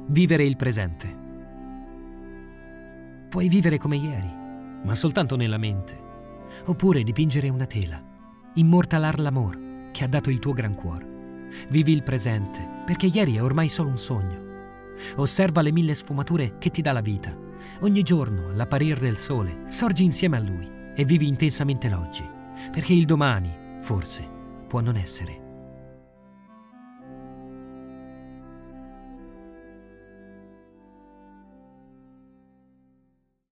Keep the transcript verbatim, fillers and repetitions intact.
Vivere il presente. Puoi vivere come ieri, ma soltanto nella mente. Oppure dipingere una tela, immortalar l'amor che ha dato il tuo gran cuore. Vivi il presente, perché ieri è ormai solo un sogno. Osserva le mille sfumature che ti dà la vita. Ogni giorno, all'apparir del sole, sorgi insieme a lui e vivi intensamente l'oggi, perché il domani, forse, può non essere.